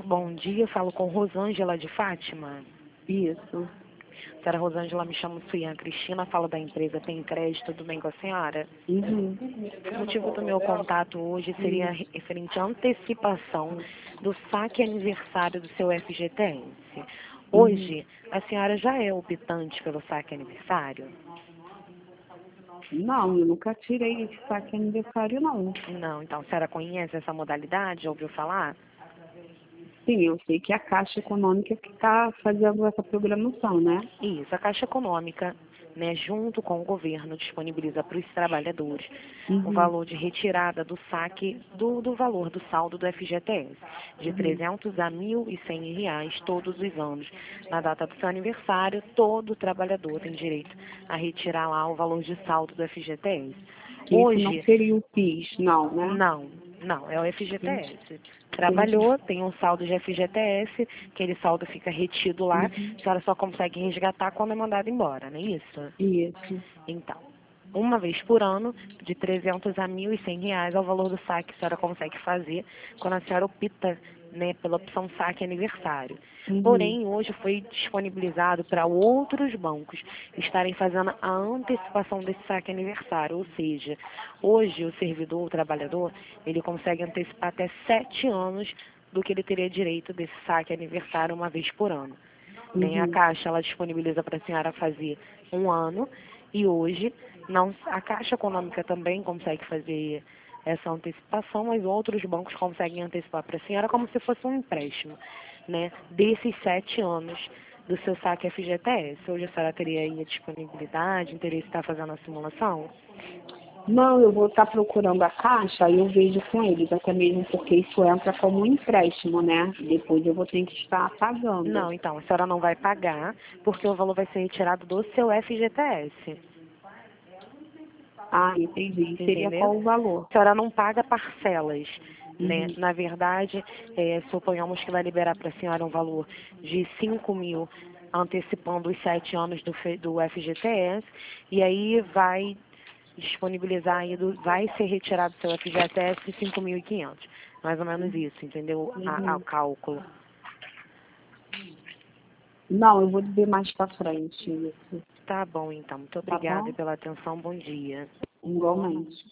Bom dia, eu falo com Rosângela de Fátima. Isso. Senhora Rosângela, me chamo Suian Cristina, falo da empresa Tem Crédito, tudo bem com a senhora? Uhum. O motivo do meu contato hoje seria referente à antecipação do saque aniversário do seu FGTS. Hoje, a senhora já é optante pelo saque aniversário? Não, eu nunca tirei esse saque aniversário, não. Não, então a senhora conhece essa modalidade? Já ouviu falar? Sim, eu sei que é a Caixa Econômica que está fazendo essa programação, né? Isso, a Caixa Econômica, né, junto com o governo, disponibiliza para os trabalhadores o Uhum. valor de retirada do saque do valor do saldo do FGTS, de 300 a 1.100 reais todos os anos. Na data do seu aniversário, todo trabalhador tem direito a retirar lá o valor de saldo do FGTS. Que isso não Hoje, seria o PIS, não, né? não, é o Entendi. FGTS. Trabalhou, tem um saldo de FGTS, aquele saldo fica retido lá, Uhum. a senhora só consegue resgatar quando é mandado embora, não é isso? Isso. Então, uma vez por ano, de 300 a 1.100 reais é o valor do saque que a senhora consegue fazer quando a senhora opta, né, pela opção saque aniversário. Uhum. Porém, hoje foi disponibilizado para outros bancos estarem fazendo a antecipação desse saque aniversário, ou seja, hoje o servidor, o trabalhador, ele consegue antecipar até 7 anos do que ele teria direito desse saque aniversário uma vez por ano. Né? A Uhum. Caixa ela disponibiliza para a senhora fazer um ano e hoje não, a Caixa Econômica também consegue fazer essa antecipação, mas outros bancos conseguem antecipar para a senhora como se fosse um empréstimo, né? Desses 7 anos do seu saque FGTS. Hoje a senhora teria aí a disponibilidade, interesse em estar fazendo a simulação? Não, eu vou estar procurando a Caixa e eu vejo com eles, até mesmo porque isso entra como um empréstimo, né? Depois eu vou ter que estar pagando. Não, então, a senhora não vai pagar, porque o valor vai ser retirado do seu FGTS. Ah, entendi. Seria Entendeu? qual o valor? A senhora não paga parcelas, né? Uhum. Na verdade, suponhamos que vai liberar para a senhora um valor de 5.000, antecipando os 7 anos do FGTS, e aí vai disponibilizar aí, vai ser retirado do seu FGTS 5.500. Mais ou menos isso, entendeu? O Uhum. cálculo. Não, eu vou dizer mais pra frente isso, Tá bom, então. Muito tá obrigada bom? pela atenção. Bom dia. Igualmente.